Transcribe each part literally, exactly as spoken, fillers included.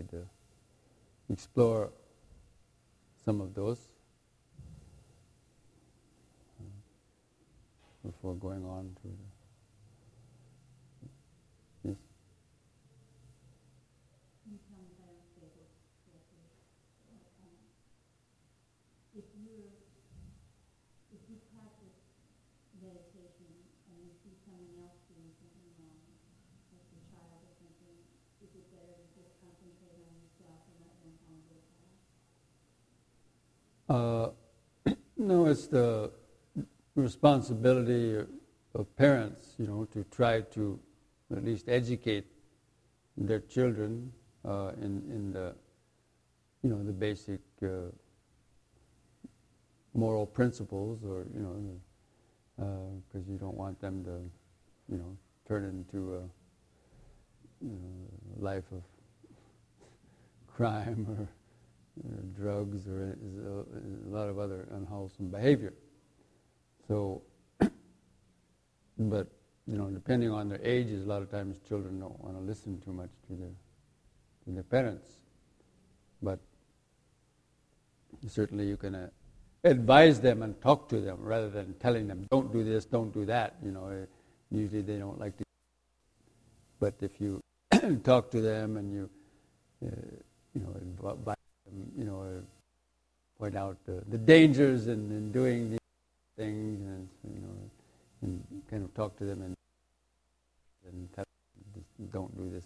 could uh, explore some of those uh, before going on to the... Yes? If you if you practice meditation and you see someone else doing something wrong, like your child or something, is it better to just concentrate on yourself and let them harm their child? Uh, no, it's the responsibility of parents, you know, to try to at least educate their children uh, in in the, you know, the basic uh, moral principles, or you know, because uh, you don't want them to, you know, turn into a you know, life of crime or, or drugs or a, a lot of other unwholesome behavior. So, but you know, depending on their ages, a lot of times children don't want to listen too much to their to their parents. But certainly you can uh, advise them and talk to them rather than telling them, don't do this, don't do that. You know, uh, usually they don't like to. But if you talk to them and you, uh, you know, advise them, you know, uh, point out the, the dangers in, in doing these things, and you know, and kind of talk to them and and tell them, don't do this.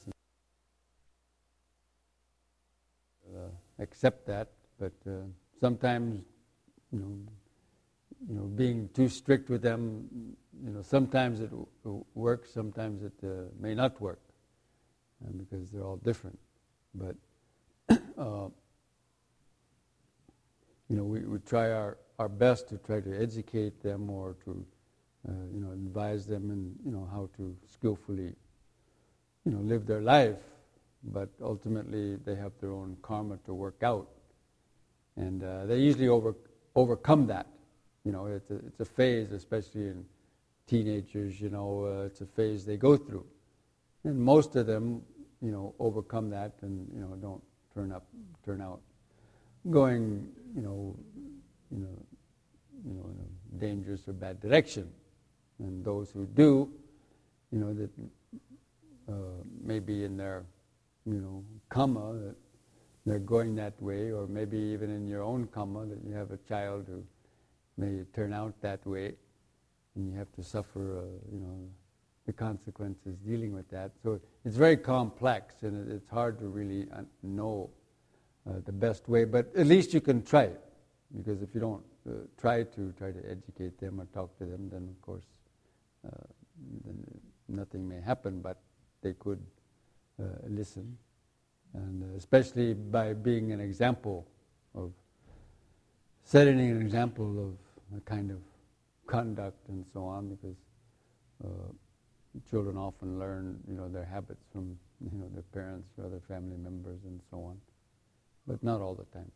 Uh, accept that, but uh, sometimes, you know, you know, being too strict with them, you know, sometimes it w- works, sometimes it uh, may not work, uh, because they're all different. But uh, you know, we, we try our, our best to try to educate them, or to uh, you know, advise them in, you know, how to skillfully, you know, live their life. But ultimately, they have their own karma to work out, and uh, they usually over overcome that. You know, it's a, it's a phase, especially in teenagers. You know, uh, it's a phase they go through, and most of them, you know, overcome that, and you know, don't turn up, turn out going, you know, you know, you know, in a dangerous or bad direction. And those who do, you know, that uh, maybe in their, you know, karma, that they're going that way, or maybe even in your own karma that you have a child who may turn out that way, and you have to suffer, uh, you know, the consequences dealing with that. So it's very complex, and it's hard to really know uh, the best way. But at least you can try it, because if you don't uh, try to try to educate them or talk to them, then of course uh, then nothing may happen. But they could uh, listen, and uh, especially by being an example of setting an example of a kind of conduct and so on, because uh, children often learn, you know, their habits from, you know, their parents or other family members and so on, but not all the time.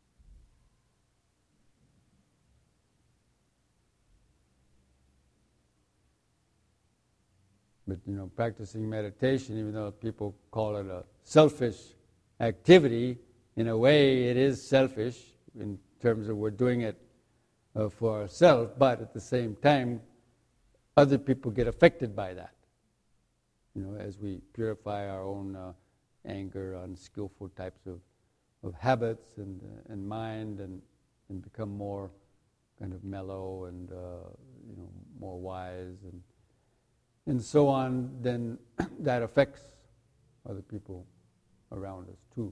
But, you know, practicing meditation, even though people call it a selfish activity, in a way it is selfish in terms of we're doing it uh, for ourselves, but at the same time, other people get affected by that. You know, as we purify our own uh, anger, unskillful types of, of habits and uh, and mind, and, and become more kind of mellow and uh, you know, more wise and and so on, then that affects other people around us too.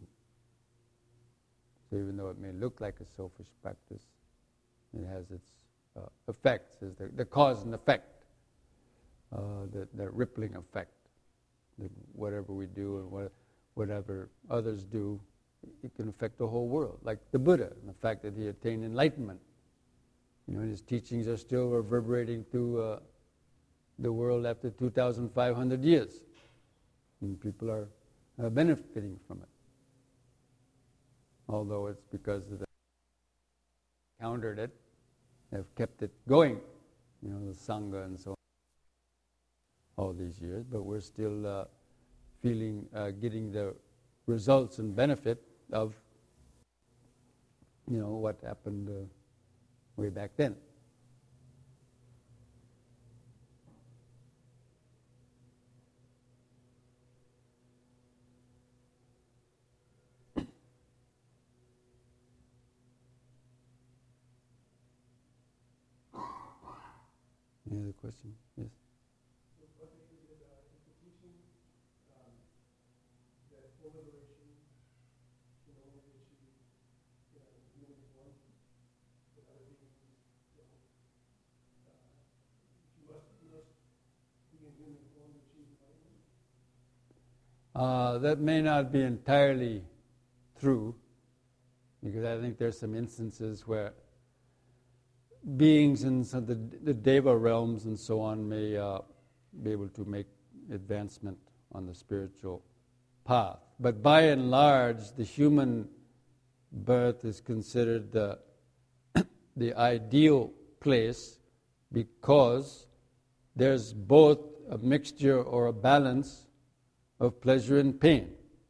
So even though it may look like a selfish practice, it has its uh, effects, is the, the cause and effect, uh, the, the rippling effect. That whatever we do and what, whatever others do, it can affect the whole world. Like the Buddha, and the fact that he attained enlightenment. You know, his teachings are still reverberating through uh, the world after two thousand five hundred years. And people are uh, benefiting from it. Although it's because they countered it, have kept it going, you know, the Sangha and so on, all these years, but we're still uh, feeling, uh, getting the results and benefit of, you know, what happened uh, way back then. Any other question? Yes. What is it, uh, is the teaching um, that full liberation can only be achieved in a human form with other beings? You know, uh, you must, you must be in human form to achieve enlightenment. Uh, that may not be entirely true, because I think there's some instances where beings in some, the, the Deva realms and so on may uh, be able to make advancement on the spiritual path. But by and large, the human birth is considered the, the ideal place, because there's both a mixture or a balance of pleasure and pain.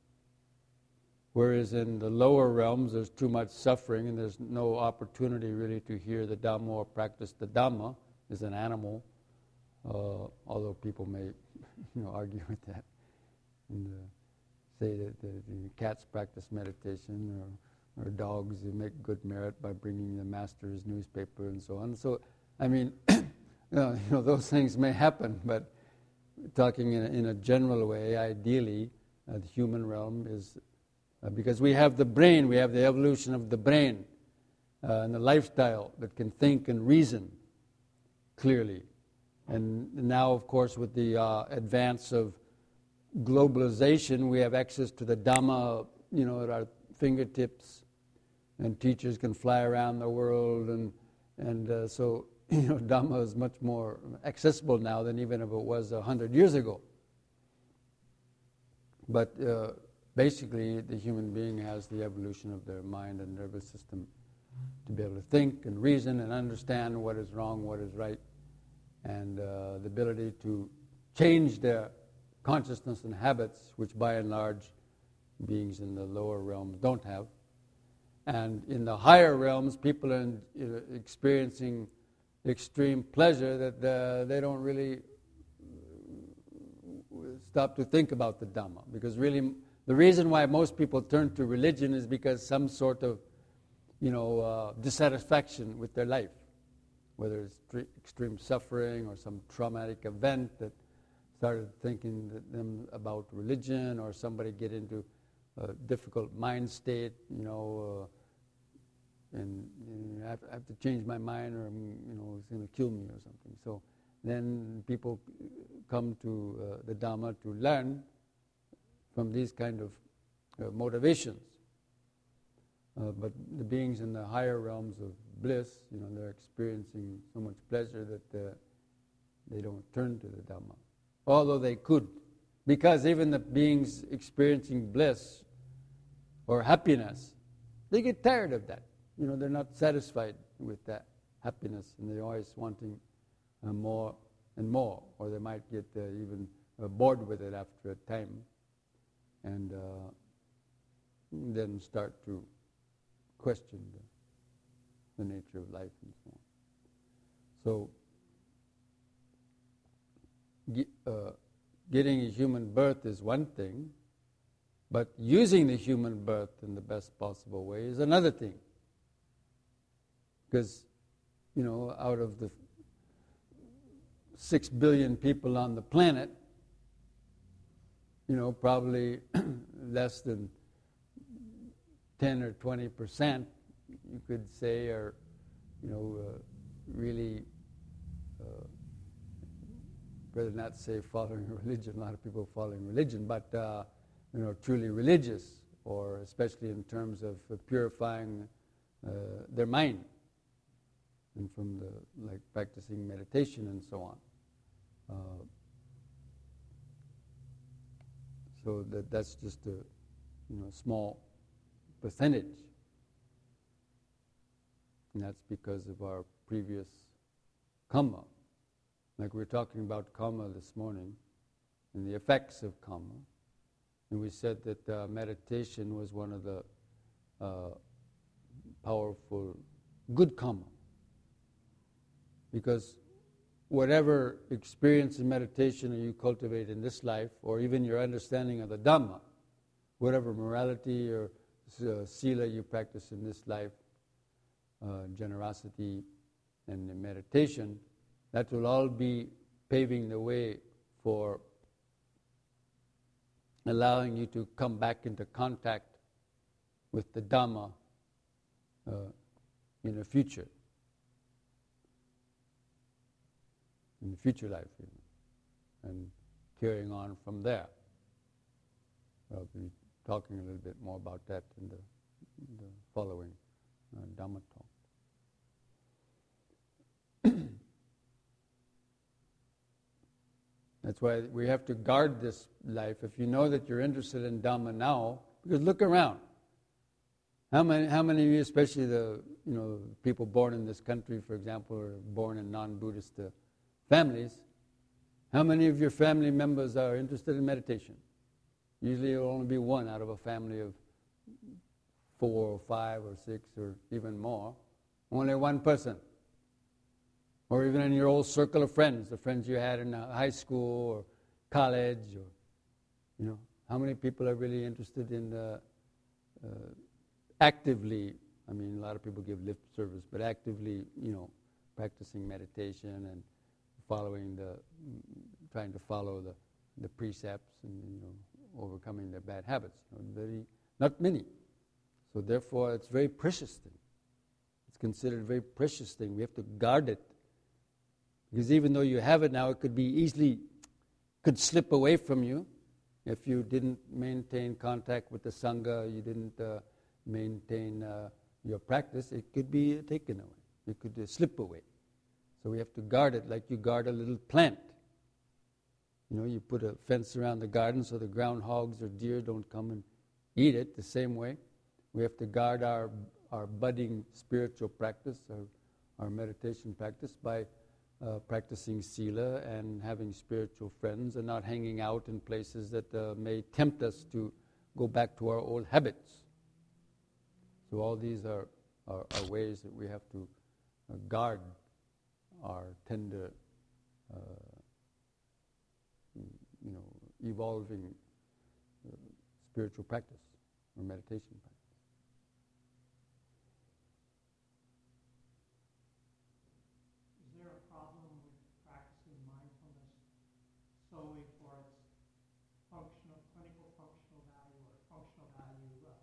Whereas in the lower realms, there's too much suffering and there's no opportunity really to hear the Dhamma or practice the Dhamma as an animal, uh, although people may you know, argue with that and uh, say that the, the cats practice meditation, or, or dogs they make good merit by bringing the master his newspaper and so on. So, I mean, you, know, you know, those things may happen, but talking in a, in a general way, ideally, uh, the human realm is... Uh, because we have the brain, we have the evolution of the brain uh, and the lifestyle that can think and reason clearly. And now, of course, with the uh, advance of globalization, we have access to the Dhamma, you know, at our fingertips, and teachers can fly around the world, and and uh, so you know, Dhamma is much more accessible now than even if it was a hundred years ago. But uh, basically, the human being has the evolution of their mind and nervous system to be able to think and reason and understand what is wrong, what is right, and uh, the ability to change their consciousness and habits, which by and large beings in the lower realms don't have. And in the higher realms, people are in, you know, experiencing extreme pleasure that uh, they don't really stop to think about the Dhamma, because really the reason why most people turn to religion is because some sort of, you know, uh, dissatisfaction with their life, whether it's tre- extreme suffering or some traumatic event that started thinking that them about religion, or somebody get into a difficult mind state, you know, uh, and you know, I, have, I have to change my mind, or you know, it's going to kill me or something. So then people come to uh, the Dhamma to learn from these kind of uh, motivations. Uh, but the beings in the higher realms of bliss, you know, they're experiencing so much pleasure that uh, they don't turn to the Dhamma. Although they could. Because even the beings experiencing bliss or happiness, they get tired of that. You know, they're not satisfied with that happiness, and they're always wanting uh, more and more, or they might get uh, even uh, bored with it after a time, and uh, then start to question the, the nature of life and so on. So, ge- uh, getting a human birth is one thing, but using the human birth in the best possible way is another thing. Because, you know, out of the six billion people on the planet, you know, probably less than ten or twenty percent, you could say, are, you know, uh, really, uh, rather not say following religion, a lot of people following religion, but, uh, you know, truly religious, or especially in terms of uh, purifying uh, their mind, and from the, like, practicing meditation and so on. Uh, so that that's just a, you know, small percentage. And that's because of our previous karma. Like we were talking about karma this morning, and the effects of karma. And we said that uh, meditation was one of the uh, powerful good karma. Because whatever experience in meditation you cultivate in this life, or even your understanding of the Dhamma, whatever morality or uh, sila you practice in this life, uh, generosity and meditation, that will all be paving the way for allowing you to come back into contact with the Dhamma uh, in the future, in the future life, you know, and carrying on from there. I'll be talking a little bit more about that in the, in the following uh, Dhamma talk. That's why we have to guard this life. If you know that you're interested in Dhamma now, because look around. How many, how many of you, especially the you know people born in this country, for example, or born in non-Buddhist uh, families, how many of your family members are interested in meditation? Usually it will only be one out of a family of four or five or six or even more. Only one person. Or even in your old circle of friends, the friends you had in high school or college, or you know, how many people are really interested in uh, uh, actively, I mean, a lot of people give lip service, but actively, you know, practicing meditation and following the, trying to follow the, the precepts and, you know, overcoming their bad habits. You know, very, not many. So therefore, it's a very precious thing. It's considered a very precious thing. We have to guard it. Because even though you have it now, it could be easily, could slip away from you if you didn't maintain contact with the Sangha, you didn't uh, maintain uh, your practice, it could be taken away. It could uh, slip away. So we have to guard it like you guard a little plant. You know, you put a fence around the garden so the groundhogs or deer don't come and eat it. The same way, we have to guard our our budding spiritual practice, our, our meditation practice, by Uh, practicing sila and having spiritual friends and not hanging out in places that uh, may tempt us to go back to our old habits. So all these are, are, are ways that we have to uh, guard our tender, uh, you know, evolving uh, spiritual practice or meditation practice. Solely for its functional, clinical functional value or functional value. Uh,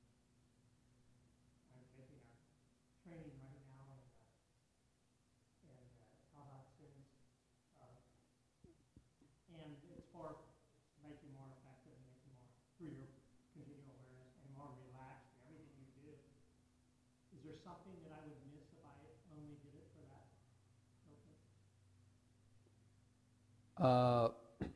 I'm taking our training right now in uh, in uh, Kabat-Zinn's, uh, and it's for to make you more effective, and make you more through your continual awareness and more relaxed in everything you do. Is there something that I would miss if I only did it for that purpose? Uh,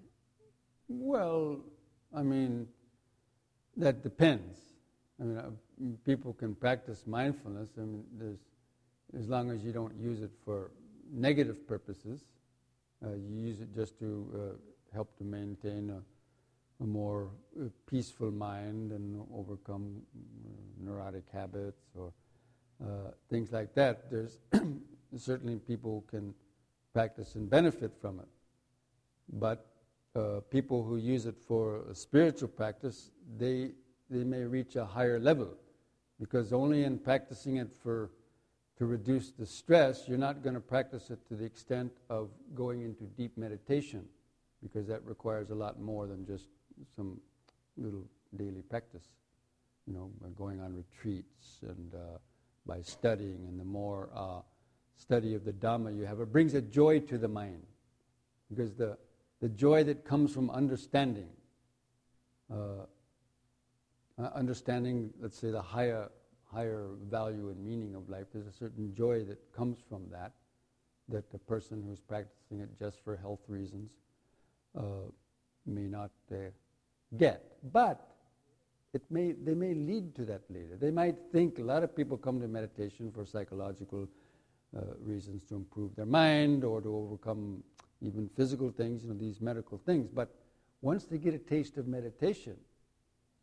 Well, I mean, that depends. I mean, uh, people can practice mindfulness. I mean, there's, as long as you don't use it for negative purposes, uh, you use it just to uh, help to maintain a, a more uh, peaceful mind and overcome uh, neurotic habits or uh, things like that. There's certainly people who can practice and benefit from it, but Uh, people who use it for a spiritual practice, they they may reach a higher level, because only in practicing it for to reduce the stress, you're not going to practice it to the extent of going into deep meditation, because that requires a lot more than just some little daily practice. You know, by going on retreats and uh, by studying, and the more uh, study of the Dhamma you have, it brings a joy to the mind, because the The joy that comes from understanding, uh, understanding, let's say, the higher, higher value and meaning of life. There's a certain joy that comes from that, that the person who's practicing it just for health reasons uh, may not uh, get. But it may, they may lead to that later. They might think, a lot of people come to meditation for psychological uh, reasons, to improve their mind or to overcome even physical things, you know, these medical things. But once they get a taste of meditation,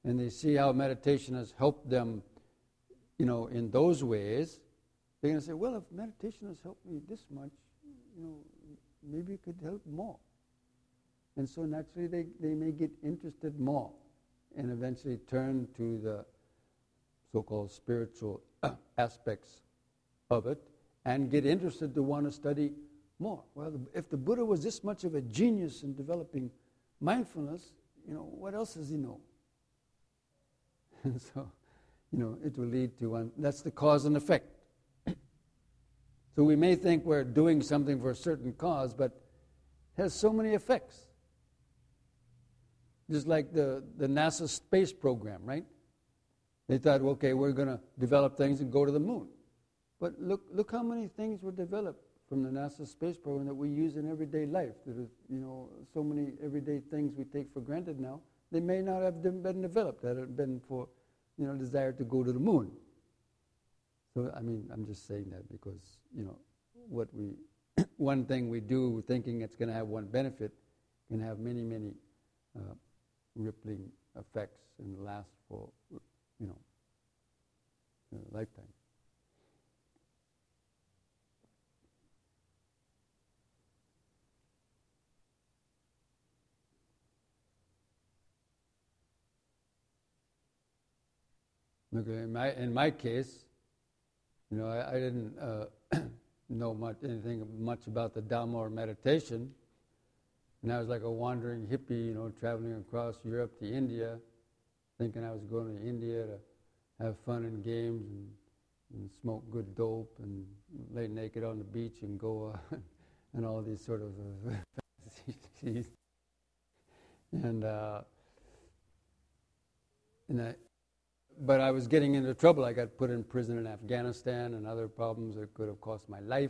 and they see how meditation has helped them, you know, in those ways, they're going to say, well, if meditation has helped me this much, you know, maybe it could help more. And so naturally they, they may get interested more and eventually turn to the so-called spiritual aspects of it and get interested to want to study more. Well, if the Buddha was this much of a genius in developing mindfulness, you know, what else does he know? And so, you know, it will lead to one. That's the cause and effect. So we may think we're doing something for a certain cause, but it has so many effects. Just like the, the NASA space program, right? They thought, okay, we're going to develop things and go to the moon. But look, look how many things were developed from the NASA space program that we use in everyday life. That is, you know, so many everyday things we take for granted now. They may not have been developed had it been for, you know, desire to go to the moon. So I mean, I'm just saying that because, you know, what we, one thing we do thinking it's going to have one benefit can have many, many uh, rippling effects and last for, you know, a lifetime. Okay, in my in my case, you know, I, I didn't uh, know much anything much about the Dhamma or meditation, and I was like a wandering hippie, you know, traveling across Europe to India, thinking I was going to India to have fun and games and, and smoke good dope and lay naked on the beach and go uh, and all these sort of uh, fantasies. And uh, and I. But I was getting into trouble. I got put in prison in Afghanistan and other problems that could have cost my life.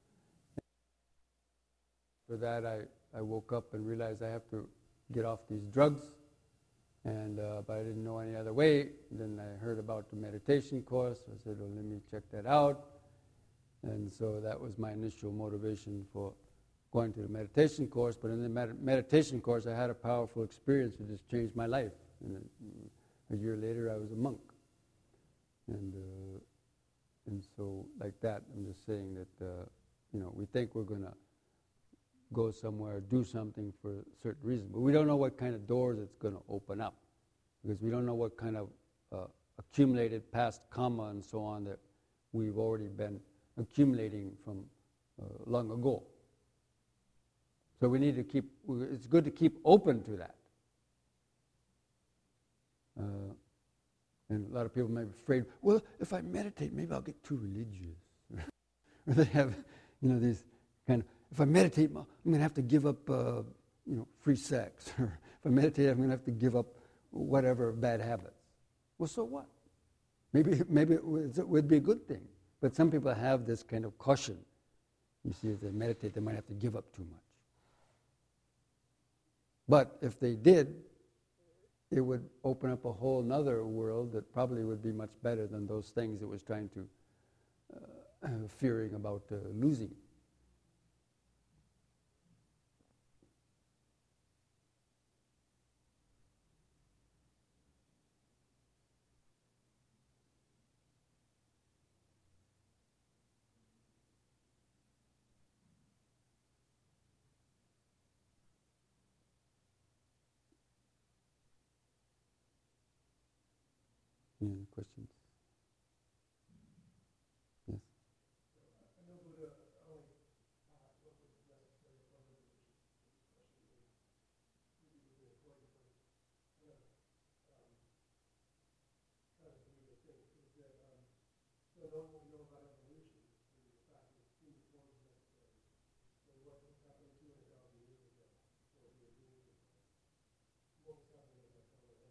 For that, I, I woke up and realized I have to get off these drugs, and uh, but I didn't know any other way. Then I heard about the meditation course. I said, well, let me check that out. And so that was my initial motivation for going to the meditation course. But in the med- meditation course, I had a powerful experience that just changed my life. And it, A year later, I was a monk, and uh, and so like that. I'm just saying that uh, you know we think we're going to go somewhere, do something for a certain reason, but we don't know what kind of doors it's going to open up, because we don't know what kind of uh, accumulated past karma and so on that we've already been accumulating from uh, long ago. So we need to keep. It's good to keep open to that. Uh, and a lot of people may be afraid, well, if I meditate, maybe I'll get too religious. Or they have, you know, these kind of, if I meditate, I'm going to have to give up, uh, you know, free sex. Or if I meditate, I'm going to have to give up whatever bad habits. Well, so what? Maybe, maybe it would, it would be a good thing. But some people have this kind of caution. You see, if they meditate, they might have to give up too much. But if they did, it would open up a whole other world that probably would be much better than those things it was trying to, uh, fearing about uh, losing. Any questions? Yes. I know Buddha only asked what was necessary for liberation, especially in the according to kind of um, kind of Buddha thing, is that um, so know what we know about evolution and the fact that human form is necessary. So what was happening two hundred thousand years ago before we were doing it? What was happening at that time of day?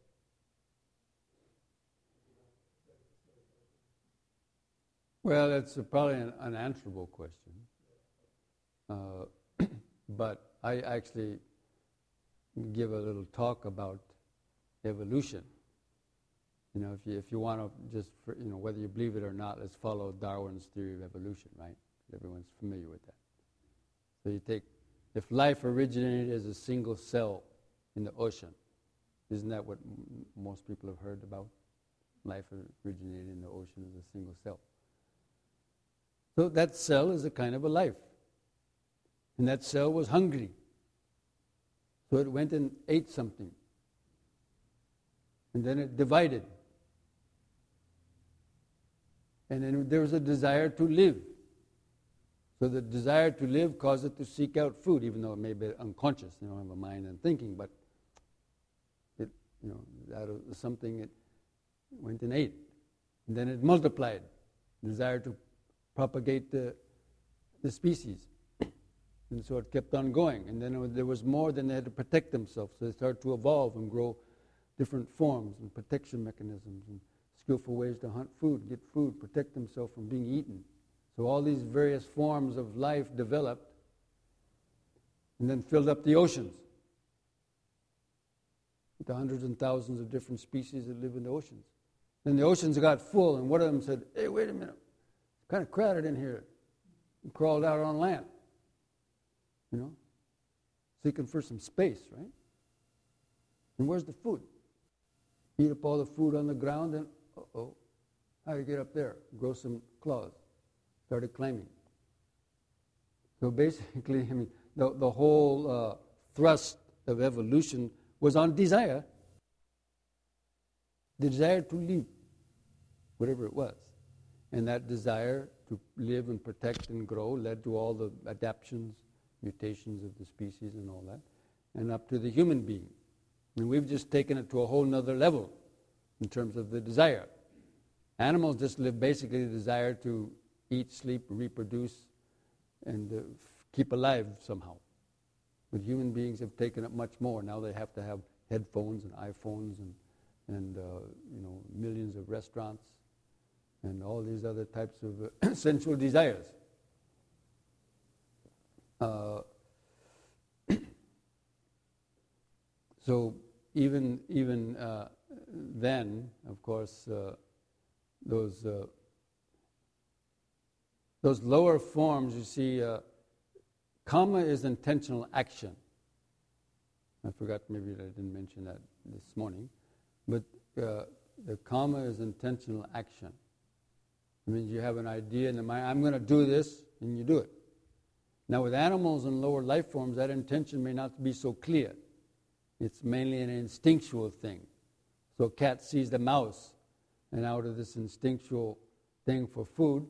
Well, it's a, probably an unanswerable question. Uh, but I actually give a little talk about evolution. You know, if you if you want to just, for, you know, whether you believe it or not, let's follow Darwin's theory of evolution, right? Everyone's familiar with that. So you take, if life originated as a single cell in the ocean, Isn't that what m- most people have heard about? Life originated in the ocean as a single cell. So that cell is a kind of a life. And that cell was hungry. So it went and ate something. And then it divided. And then there was a desire to live. So the desire to live caused it to seek out food, even though it may be unconscious. They don't have a mind and thinking, but it, you know, that was something it went and ate. And then it multiplied. Desire to propagate the, the species. And so it kept on going. And then it, there was more, then they had to protect themselves. So they started to evolve and grow different forms and protection mechanisms and skillful ways to hunt food, get food, protect themselves from being eaten. So all these various forms of life developed and then filled up the oceans with the hundreds and thousands of different species that live in the oceans. Then the oceans got full, and one of them said, hey, wait a minute, it's kind of crowded in here, and crawled out on land. You know, seeking for some space, right? And where's the food? Eat up all the food on the ground, and uh-oh, how do you get up there? Grow some claws. Started climbing. So basically, I mean, the, the whole uh, thrust of evolution was on desire. The desire to live, whatever it was. And that desire to live and protect and grow led to all the adaptations, mutations of the species and all that, and up to the human being. And we've just taken it to a whole nother level in terms of the desire. Animals just live basically the desire to eat, sleep, reproduce, and uh, f- keep alive somehow. But human beings have taken it much more. Now they have to have headphones and iPhones and, and uh, you know, millions of restaurants and all these other types of uh, sensual desires. Uh, so even even uh, then, of course, uh, those uh, those lower forms, you see, uh, karma is intentional action. I forgot, maybe I didn't mention that this morning, but uh, the karma is intentional action. It means you have an idea in the mind, I'm going to do this, and you do it. Now with animals and lower life forms, that intention may not be so clear. It's mainly an instinctual thing. So a cat sees the mouse, and out of this instinctual thing for food,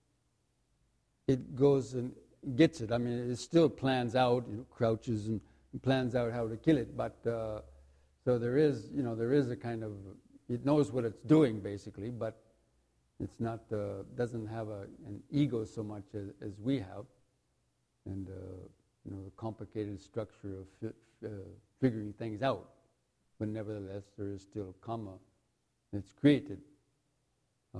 it goes and gets it. I mean, it still plans out, you know, crouches and plans out how to kill it. But uh, so there is, you know, there is a kind of, it knows what it's doing basically, but it's not, uh, doesn't have a, an ego so much as, as we have, and uh, you know, the complicated structure of fi- uh, figuring things out. But nevertheless, there is still karma that's created. Uh,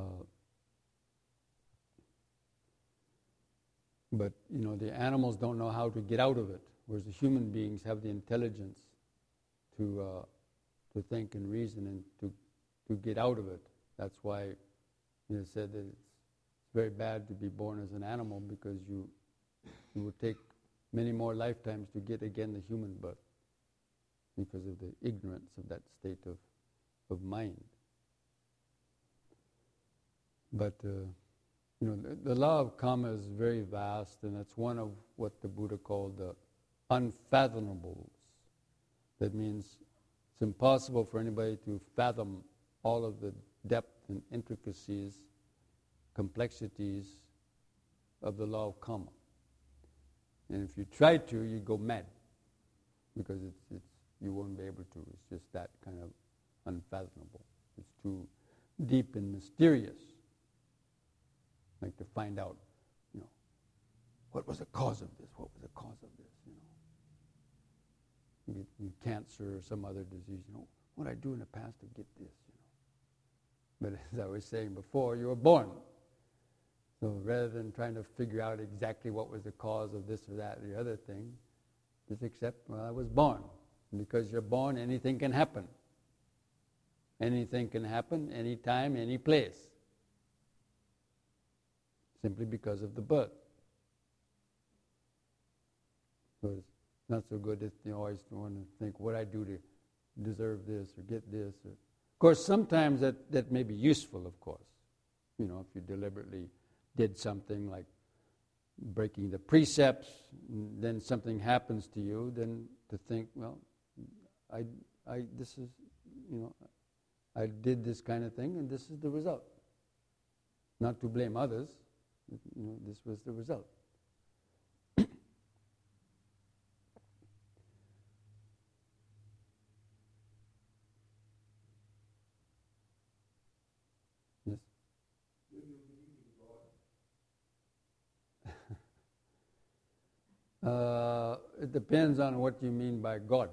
But, you know, the animals don't know how to get out of it, whereas the human beings have the intelligence to uh, to think and reason and to to get out of it. That's why, you know, it said that it's, it's very bad to be born as an animal because you you will take many more lifetimes to get again the human birth because of the ignorance of that state of, of mind. But... Uh, You know, the, the law of karma is very vast, and it's one of what the Buddha called the unfathomable. That means it's impossible for anybody to fathom all of the depth and intricacies, complexities of the law of karma. And if you try to, you go mad, because it's, it's you won't be able to. It's just that kind of unfathomable. It's too deep and mysterious. Like to find out, you know, what was the cause of this? What was the cause of this? You know, you get you cancer or some other disease. You know, what did I do in the past to get this? You know, but as I was saying before, you were born. So rather than trying to figure out exactly what was the cause of this or that or the other thing, just accept, well, I was born. And because you're born, anything can happen. Anything can happen, anytime, any place. Simply because of the birth. So it's not so good that you always want to think, what I do to deserve this or get this. Or, of course, sometimes that, that may be useful, of course. You know, if you deliberately did something like breaking the precepts, then something happens to you, then to think, well, I, I, this is, you know, I did this kind of thing, and this is the result. Not to blame others, you know, this was the result. Yes. Do you believe in God? Uh, it depends on what you mean by God.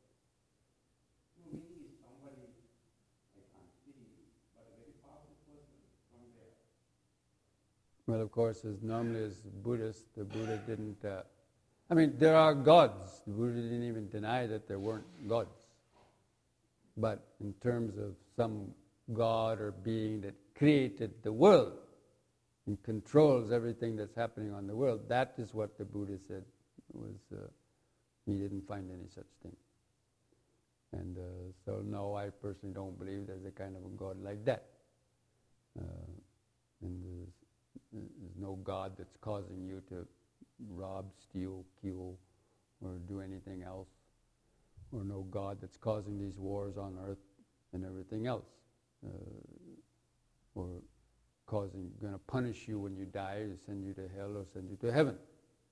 Well, of course, as normally as Buddhists, the Buddha didn't... Uh, I mean, there are gods. The Buddha didn't even deny that there weren't gods. But in terms of some God or being that created the world and controls everything that's happening on the world, that is what the Buddha said was... Uh, he didn't find any such thing. And uh, so, no, I personally don't believe there's a kind of a God like that. Uh, and there's, there's no God that's causing you to rob, steal, kill, or do anything else. Or no God that's causing these wars on earth and everything else. Uh, or causing, going to punish you when you die, or send you to hell, or send you to heaven.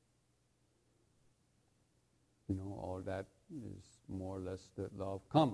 You know, all that is more or less the law of karma.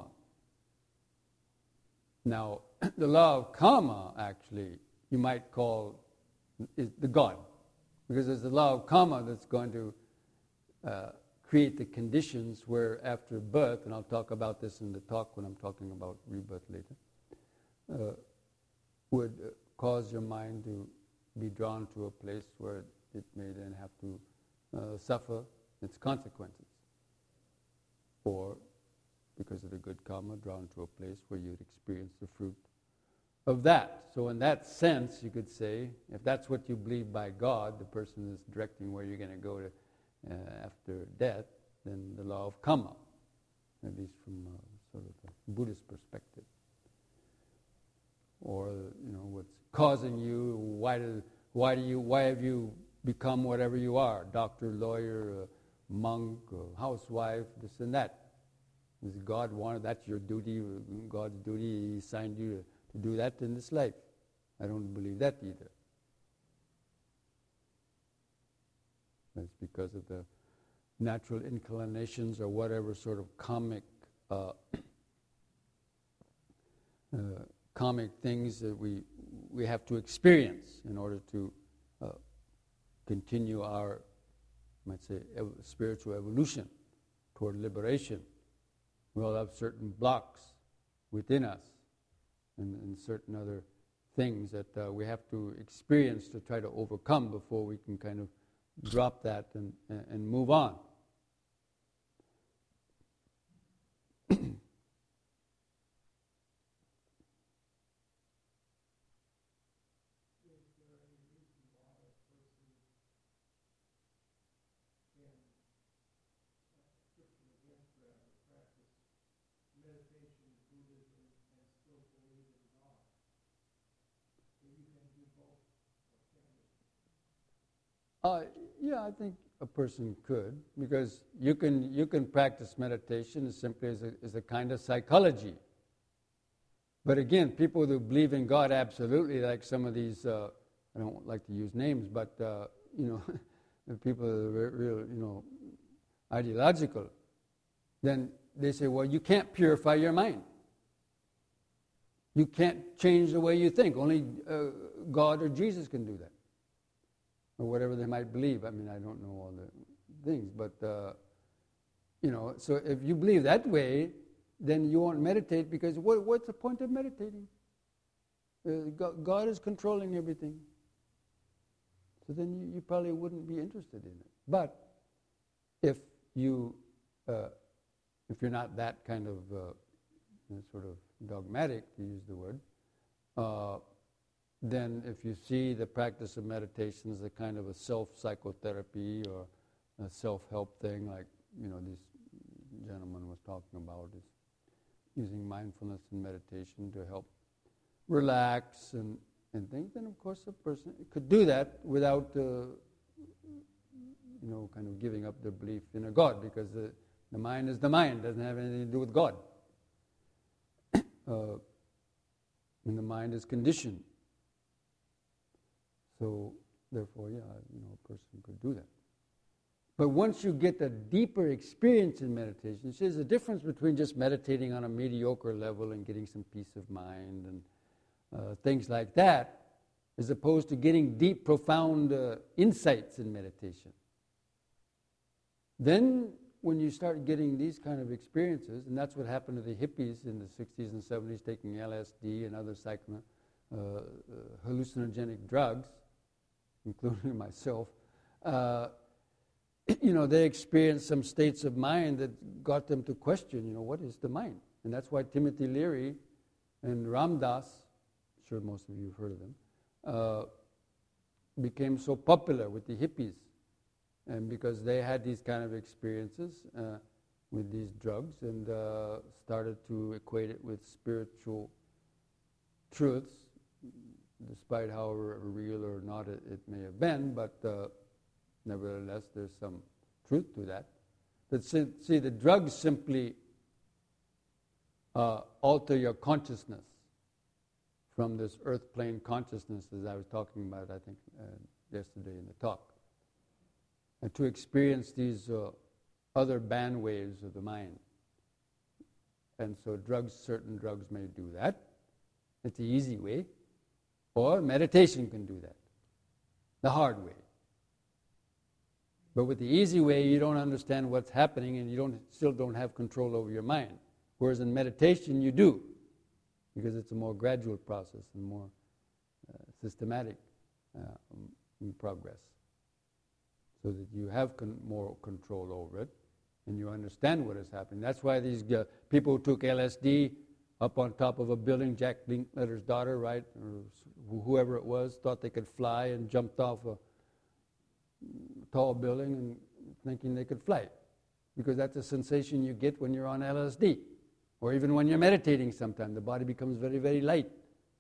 Now, the law of karma, actually, you might call is the God. Because it's the law of karma that's going to uh, create the conditions where after birth, and I'll talk about this in the talk when I'm talking about rebirth later, uh, would uh, cause your mind to be drawn to a place where it may then have to uh, suffer its consequences. Or, because of the good karma, drawn to a place where you'd experience the fruit of that. So in that sense, you could say, if that's what you believe by God, the person is directing where you're going to go to uh, after death, then the law of karma, at least from a sort of a Buddhist perspective. Or, you know, what's causing you, why do, why do you, why have you become whatever you are, doctor, lawyer, uh, monk, uh, housewife, this and that. Is God wanted, that's your duty, God's duty, He assigned you to, to do that in this life. I don't believe that either. That's because of the natural inclinations or whatever sort of comic uh, uh, comic things that we we have to experience in order to uh, continue our, I might say, ev- spiritual evolution toward liberation. We all have certain blocks within us and, and certain other things that uh, we have to experience to try to overcome before we can kind of drop that and, and move on. Uh, yeah, I think a person could, because you can you can practice meditation as simply as a, as a kind of psychology. But again, people who believe in God absolutely, like some of these, uh, I don't like to use names, but uh, you know, the people that are real, you know, ideological, then they say, well, you can't purify your mind. You can't change the way you think. Only uh, God or Jesus can do that. Or whatever they might believe. I mean, I don't know all the things, but, uh, you know, so if you believe that way, then you won't meditate, because what, what's the point of meditating? Uh, God, God is controlling everything. So then you, you probably wouldn't be interested in it. But if you, uh, if you're not that kind of uh, sort of dogmatic, to use the word, uh, then if you see the practice of meditation as a kind of a self-psychotherapy or a self-help thing, like, you know, this gentleman was talking about, is using mindfulness and meditation to help relax and, and things, then of course a person could do that without, uh, you know, kind of giving up their belief in a God, because the, the mind is the mind, doesn't have anything to do with God. uh, and the mind is conditioned. So, therefore, yeah, you know, a person could do that. But once you get a deeper experience in meditation, see, there's a difference between just meditating on a mediocre level and getting some peace of mind and uh, things like that, as opposed to getting deep, profound uh, insights in meditation. Then, when you start getting these kind of experiences, and that's what happened to the hippies in the sixties and seventies, taking L S D and other psycho, uh, uh, hallucinogenic drugs, including myself, uh, you know, they experienced some states of mind that got them to question, you know, what is the mind? And that's why Timothy Leary and Ram Dass, I'm sure most of you have heard of them, uh, became so popular with the hippies. And because they had these kind of experiences uh, with these drugs and uh, started to equate it with spiritual truths, despite how real or not it, it may have been, but uh, nevertheless, there's some truth to that. But see, see the drugs simply uh, alter your consciousness from this earth plane consciousness, as I was talking about, I think, uh, yesterday in the talk, and to experience these uh, other band waves of the mind. And so drugs, certain drugs may do that. It's the easy way. Or meditation can do that, the hard way. But with the easy way, you don't understand what's happening and you don't still don't have control over your mind. Whereas in meditation, you do, because it's a more gradual process and more uh, systematic uh, in progress, so that you have con- more control over it and you understand what is happening. That's why these uh, people who took L S D up on top of a building, Jack Linkletter's daughter, right, or whoever it was, thought they could fly and jumped off a tall building and thinking they could fly, because that's a sensation you get when you're on L S D, or even when you're meditating sometimes. The body becomes very, very light.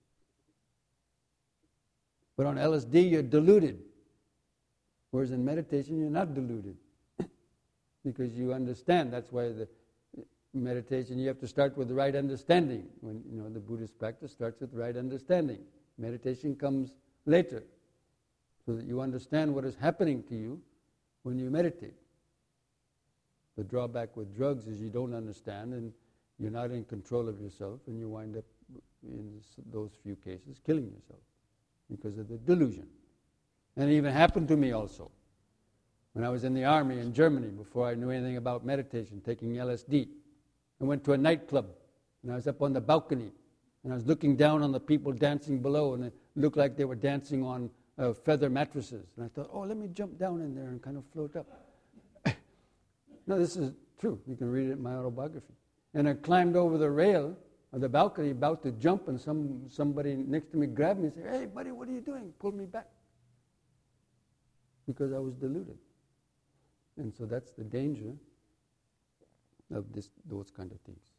But on L S D, you're deluded, whereas in meditation, you're not deluded, because you understand. That's why the meditation, you have to start with the right understanding. When, you know, the Buddhist practice starts with the right understanding. Meditation comes later, so that you understand what is happening to you when you meditate. The drawback with drugs is you don't understand, and you're not in control of yourself, and you wind up, in those few cases, killing yourself because of the delusion. And it even happened to me also. When I was in the army in Germany, before I knew anything about meditation, taking L S D, I went to a nightclub, and I was up on the balcony, and I was looking down on the people dancing below, and it looked like they were dancing on uh, feather mattresses. And I thought, oh, let me jump down in there and kind of float up. No, this is true. You can read it in my autobiography. And I climbed over the rail of the balcony, about to jump, and some somebody next to me grabbed me and said, hey, buddy, what are you doing? Pulled me back. Because I was deluded. And so that's the danger of this, those kind of things.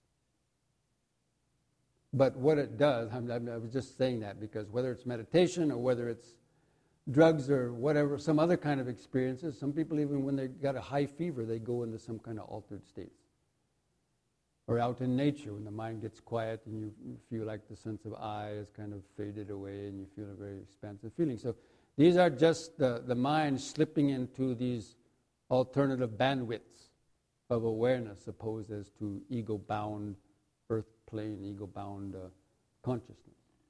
But what it does, I'm, I'm, I was just saying that because whether it's meditation or whether it's drugs or whatever, some other kind of experiences, some people even when they got a high fever, they go into some kind of altered states. Or out in nature, when the mind gets quiet and you, you feel like the sense of I has kind of faded away and you feel a very expansive feeling. So these are just the, the mind slipping into these alternative bandwidths of awareness, opposed as to ego-bound, earth plane, ego-bound uh, consciousness.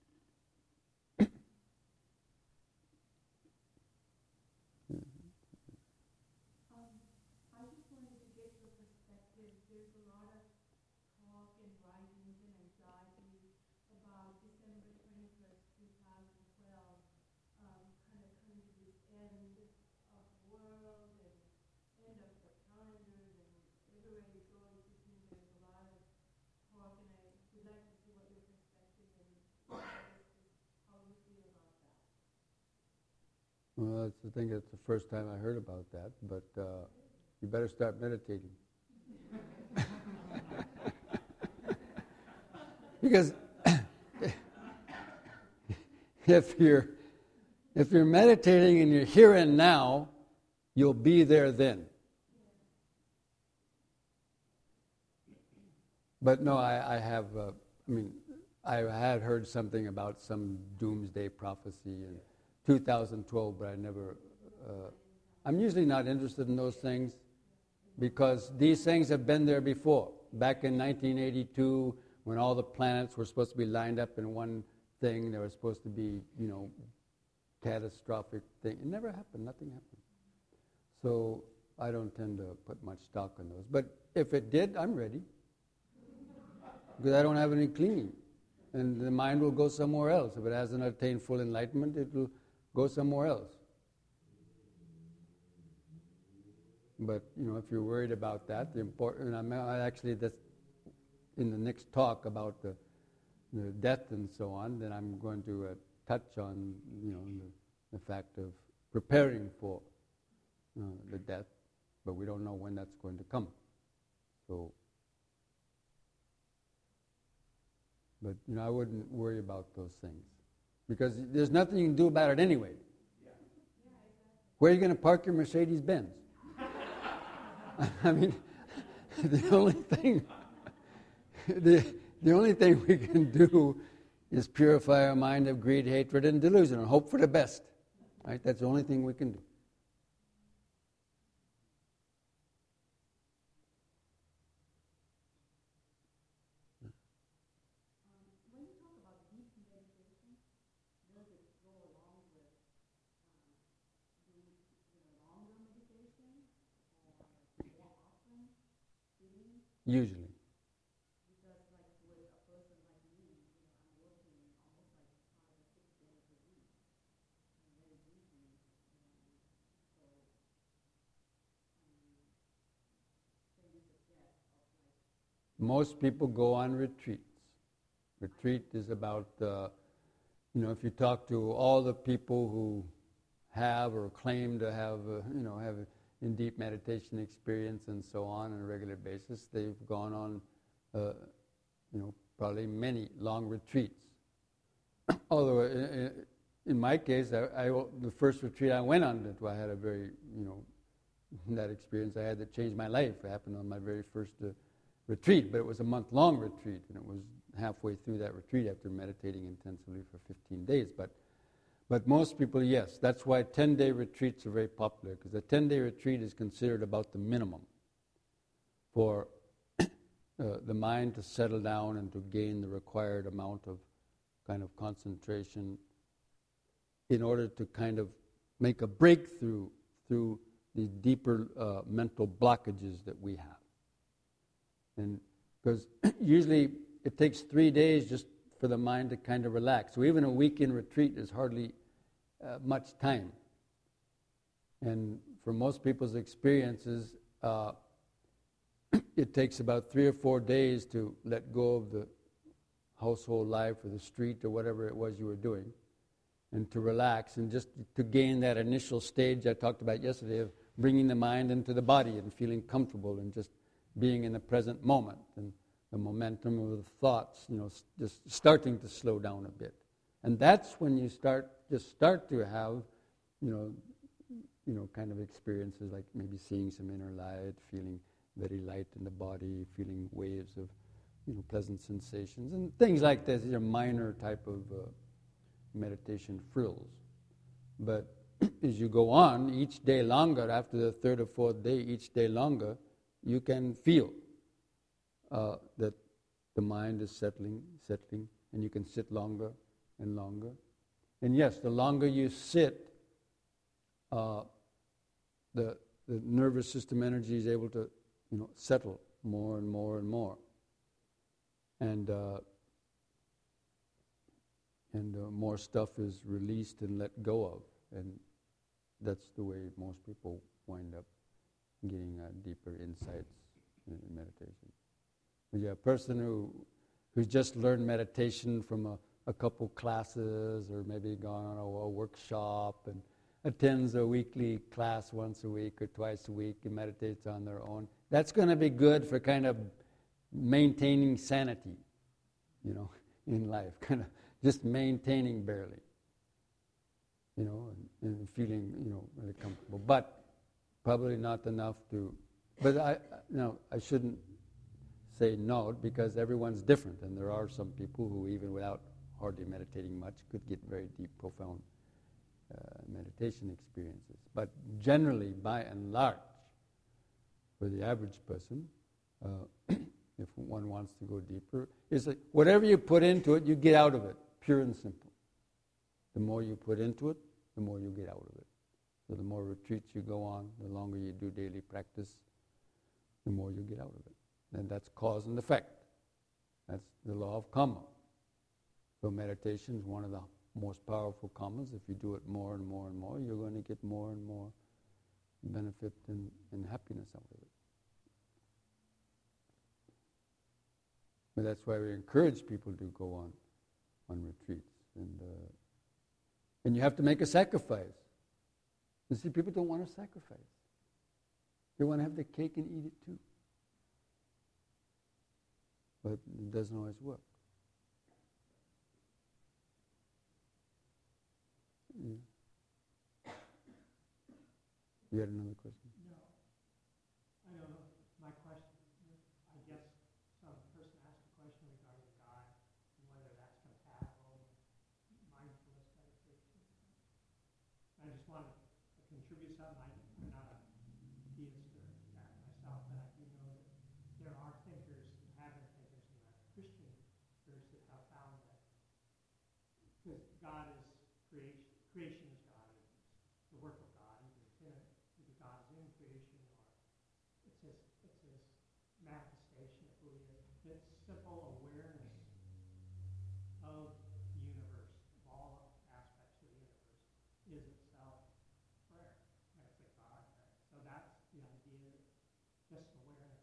Well, that's the thing, that's the first time I heard about that, but uh, you better start meditating. Because if you're if you're meditating and you're here and now, you'll be there then. But no, I, I have, uh, I mean, I had heard something about some doomsday prophecy in two thousand twelve, but I never, uh, I'm usually not interested in those things because these things have been there before. Back in nineteen eighty-two, when all the planets were supposed to be lined up in one thing, there was supposed to be, you know, catastrophic thing. It never happened. Nothing happened. So I don't tend to put much stock in those. But if it did, I'm ready. Because I don't have any clinging. And the mind will go somewhere else. If it hasn't attained full enlightenment, it will go somewhere else. But, you know, if you're worried about that, the important, I'm actually, that's in the next talk about the, the death and so on, then I'm going to uh, touch on, you know, the, the fact of preparing for uh, the death, but we don't know when that's going to come. So, but, you know, I wouldn't worry about those things because there's nothing you can do about it anyway. Where are you going to park your Mercedes-Benz? I mean, the only thing, the, the only thing we can do is purify our mind of greed, hatred, and delusion, and hope for the best. Right? That's the only thing we can do. When you talk about deep meditation, does it go along with um, doing you know, longer meditation or more often sitting? Usually. Because like with a person like me, you know, I'm working almost like five or six days a week. I'm very busy, you know, so um, can you suggest of like Most people go on retreats. Retreat is about, uh, you know, if you talk to all the people who have or claim to have, uh, you know, have in deep meditation experience and so on on a regular basis, they've gone on, uh, you know, probably many long retreats. Although in, in my case, I, I, the first retreat I went on, I had a very, you know, that experience I had that changed my life. It happened on my very first uh, retreat, but it was a month-long retreat, and it was halfway through that retreat after meditating intensively for fifteen days. But but most people, yes, that's why ten-day retreats are very popular, because a ten-day retreat is considered about the minimum for uh, the mind to settle down and to gain the required amount of kind of concentration in order to kind of make a breakthrough through the deeper uh, mental blockages that we have. And because usually it takes three days just for the mind to kind of relax. So even a weekend retreat is hardly uh, much time. And for most people's experiences, uh, it takes about three or four days to let go of the household life or the street or whatever it was you were doing and to relax and just to gain that initial stage I talked about yesterday of bringing the mind into the body and feeling comfortable and just being in the present moment and the momentum of the thoughts, you know, just starting to slow down a bit. And that's when you start, just start to have, you know, you know, kind of experiences like maybe seeing some inner light, feeling very light in the body, feeling waves of, you know, pleasant sensations and things like this. These are minor type of uh, meditation frills. But as you go on, each day longer, after the third or fourth day, each day longer, you can feel uh, that the mind is settling, settling, and you can sit longer and longer. And yes, the longer you sit, uh, the the nervous system energy is able to, you know, settle more and more and more. And uh, and uh, more stuff is released and let go of. And that's the way most people wind up getting uh, deeper insights in, in meditation. But yeah, a person who who's just learned meditation from a, a couple classes or maybe gone on a, a workshop and attends a weekly class once a week or twice a week and meditates on their own, that's going to be good for kind of maintaining sanity. you know, in life, kind of just maintaining barely, you know, and, and feeling, you know, really comfortable. But probably not enough to, but I, you know, I shouldn't say no, because everyone's different, and there are some people who, even without hardly meditating much, could get very deep, profound uh, meditation experiences. But generally, by and large, for the average person, uh, if one wants to go deeper, is like whatever you put into it, you get out of it, pure and simple. The more you put into it, the more you get out of it. So the more retreats you go on, the longer you do daily practice, the more you get out of it. And that's cause and effect. That's the law of karma. So meditation is one of the most powerful karmas. If you do it more and more and more, you're going to get more and more benefit and, and happiness out of it. But that's why we encourage people to go on on retreats. And, uh, and you have to make a sacrifice. You see, people don't want to sacrifice. They want to have the cake and eat it too. But it doesn't always work. Yeah. You had another question? No. I don't know. My question, I guess some person asked a question regarding God and whether that's compatible with mindfulness meditation. I just wanted to contribute something. I, I'm not a theist or that myself, but I do know that there are thinkers, have been thinkers in the Christian church that have found that because God is creation, creation is God, it's the work of God, either it's in it, either God is in creation or it's his, it's his manifestation of who he is. That simple awareness of the universe, of all aspects of the universe, is itself prayer. And it's a God prayer. So that's the idea, just awareness.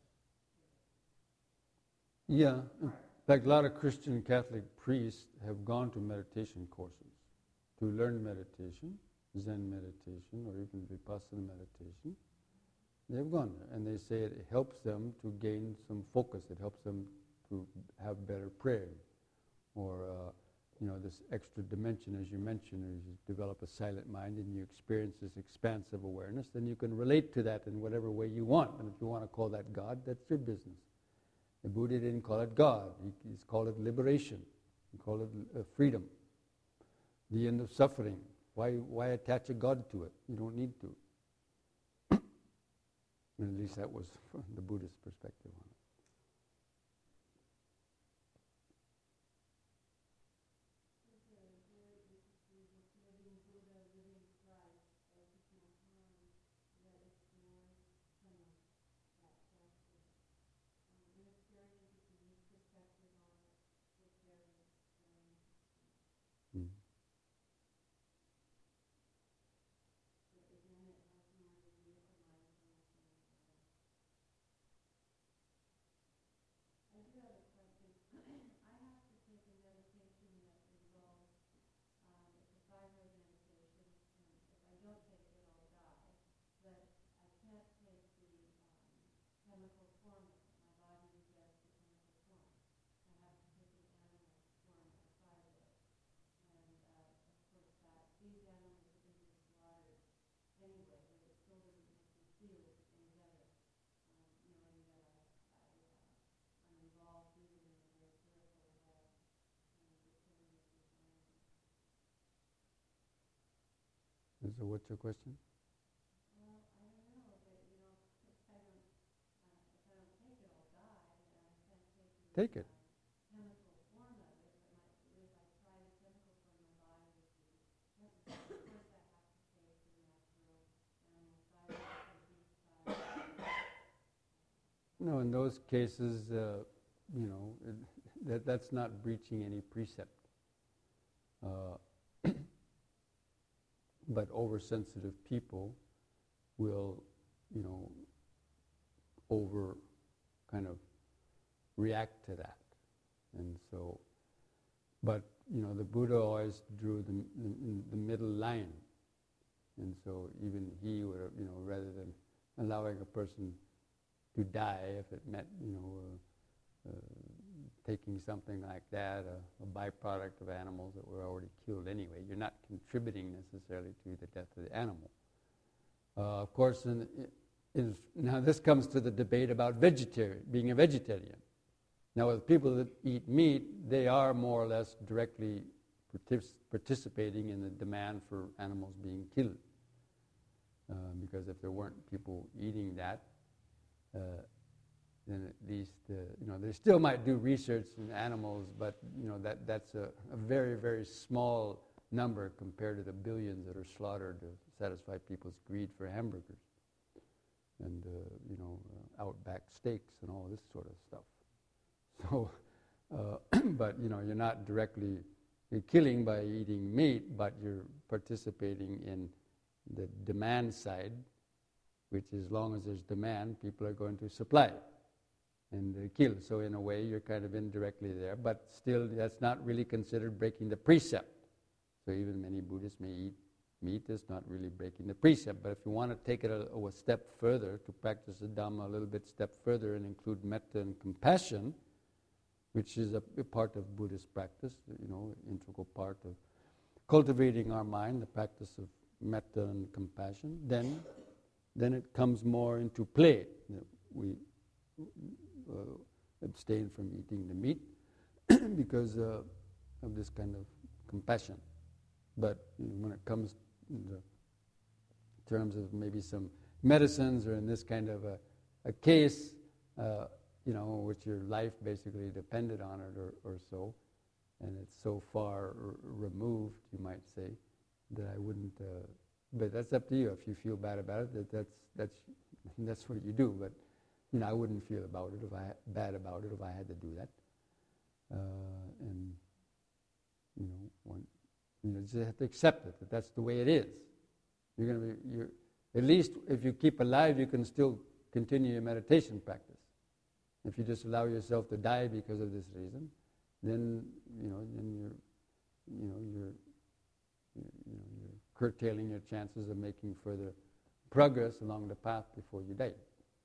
Yeah. In fact, a lot of Christian Catholic priests have gone to meditation courses to learn meditation, Zen meditation, or even Vipassana meditation. They've gone there, and they say it helps them to gain some focus. It helps them to have better prayer, or uh, you know, this extra dimension, as you mentioned, as you develop a silent mind and you experience this expansive awareness, then you can relate to that in whatever way you want. And if you want to call that God, that's your business. The Buddha didn't call it God. He, he's called it liberation. He called it uh, freedom. The end of suffering. Why, why attach a God to it? You don't need to. And at least that was from the Buddhist perspective on it. Mm. So what's your question? Well, I don't know, but you know, if I don't, uh, if I don't take it, I'll die, and I can't take the Take it. uh, chemical form of it. But my, if I try the chemical form, my body would be. Of course, I have to take the natural animal side, the beef side. No, in those cases, uh, you know, it, that that's not breaching any precept. Uh, But oversensitive people will, you know, over kind of react to that. And so, but, you know, the Buddha always drew the, the, the middle line. And so even he would have, you know, rather than allowing a person to die if it meant, you know, uh, uh, taking something like that, a, a byproduct of animals that were already killed anyway. You're not contributing necessarily to the death of the animal. Uh, of course, in, in, now this comes to the debate about vegetarian, being a vegetarian. Now, with people that eat meat, they are more or less directly partic- participating in the demand for animals being killed. Uh, because if there weren't people eating that, uh, then at least, uh, you know, they still might do research in animals, but, you know, that, that's a, a very, very small number compared to the billions that are slaughtered to satisfy people's greed for hamburgers and, uh, you know, uh, Outback steaks and all this sort of stuff. So, uh, but, you know, you're not directly you're killing by eating meat, but you're participating in the demand side, which as long as there's demand, people are going to supply and uh, kill. So in a way, you're kind of indirectly there, but still that's not really considered breaking the precept. So even many Buddhists may eat meat, it's not really breaking the precept. But if you want to take it a, a step further, to practice the Dhamma a little bit step further and include metta and compassion, which is a, a part of Buddhist practice, you know, integral part of cultivating our mind, the practice of metta and compassion, then then it comes more into play. We uh, abstain from eating the meat because uh, of this kind of compassion. But you know, when it comes in terms of maybe some medicines, or in this kind of a, a case, uh, you know, which your life basically depended on it or, or so, and it's so far r- removed, you might say, that I wouldn't. Uh, but that's up to you. If you feel bad about it, that that's that's that's what you do. But you know, I wouldn't feel about it if I bad about it if I had to do that. Uh, and you know, one, you know, just have to accept it. That that's the way it is. You're going to be. You at least if you keep alive, you can still continue your meditation practice. If you just allow yourself to die because of this reason, then you know, then you're, you know, you're, you're, you know, you're curtailing your chances of making further progress along the path before you die.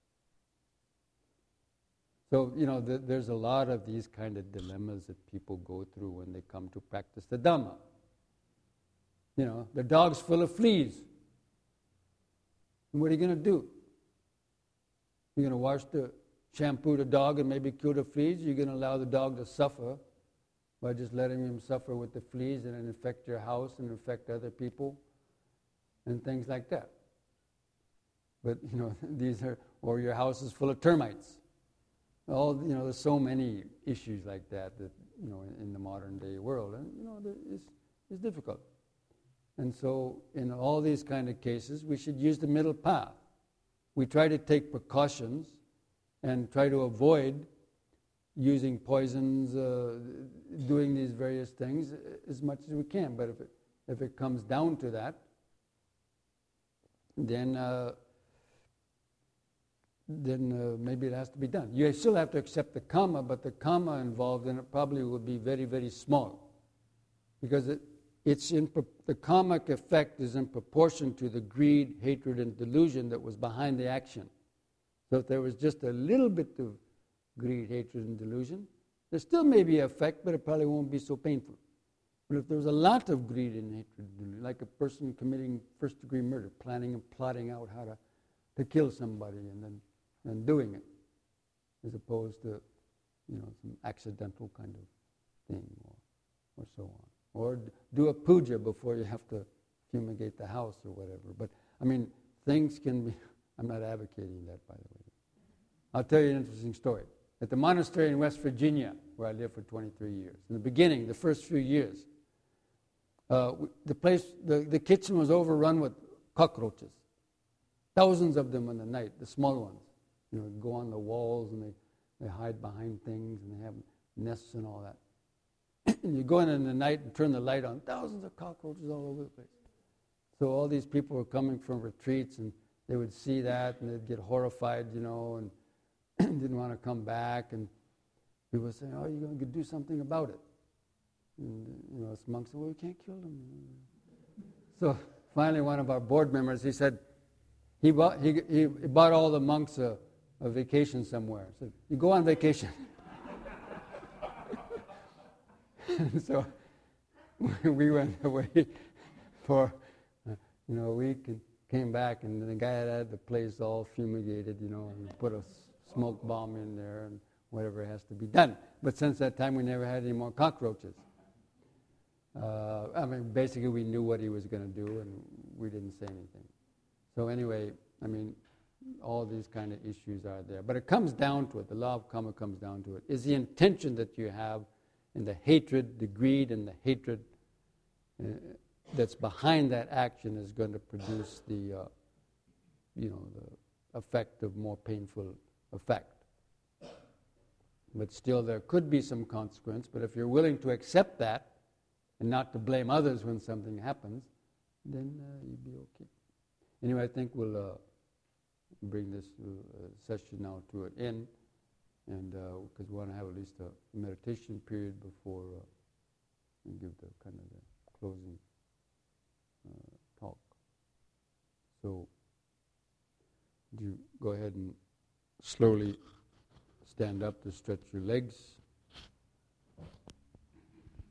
So you know, th- there's a lot of these kind of dilemmas that people go through when they come to practice the Dhamma. You know, the dog's full of fleas. And what are you going to do? You're going to wash the shampoo the dog and maybe kill the fleas? You're going to allow the dog to suffer by just letting him suffer with the fleas and then infect your house and infect other people and things like that. But, you know, these are, or your house is full of termites. All, you know, there's so many issues like that that, you know, in, in the modern day world. And, you know, it's, it's difficult. And so in all these kind of cases, we should use the middle path. We try to take precautions and try to avoid using poisons, uh, doing these various things as much as we can. But if it, if it comes down to that, then uh, then uh, maybe it has to be done. You still have to accept the karma, but the karma involved in it probably would be very, very small, because it, it's in pro- the karmic effect is in proportion to the greed, hatred, and delusion that was behind the action. So if there was just a little bit of greed, hatred, and delusion, there still may be an effect, but it probably won't be so painful. But if there's a lot of greed and hatred and delusion, like a person committing first-degree murder, planning and plotting out how to, to kill somebody and then and doing it, as opposed to, you know, some accidental kind of thing, or, or so on. Or d- do a puja before you have to fumigate the house or whatever. But, I mean, things can be... I'm not advocating that, by the way. I'll tell you an interesting story. At the monastery in West Virginia, where I lived for twenty-three years, in the beginning, the first few years, uh, the place, the, the kitchen was overrun with cockroaches. Thousands of them in the night, the small ones. You know, go on the walls and they, they hide behind things and they have nests and all that. And you go in in the night and turn the light on, thousands of cockroaches all over the place. So all these people were coming from retreats and they would see that and they'd get horrified, you know, and didn't want to come back. And people would say, oh, you're going to do something about it. And, you know, this monk said, well, we can't kill them. So finally one of our board members, he said, he bought, he, he bought all the monks a, a vacation somewhere. He said, you go on vacation. So we went away for, uh, you know, a week and came back, and the guy had had the place all fumigated, you know, and put a s- smoke bomb in there and whatever has to be done. But since that time, we never had any more cockroaches. Uh, I mean, basically, we knew what he was going to do, and we didn't say anything. So anyway, I mean, all these kind of issues are there. But it comes down to it. The law of karma comes down to it. Is the intention that you have and the hatred, the greed and the hatred uh, that's behind that action is going to produce the, uh, you know, the effect of more painful effect. But still, there could be some consequence. But if you're willing to accept that and not to blame others when something happens, then uh, you'd be okay. Anyway, I think we'll uh, bring this uh, session now to an end, and because uh, we want to have at least a meditation period before uh, we give the kind of the closing uh, talk. So, you go ahead and slowly stand up to stretch your legs.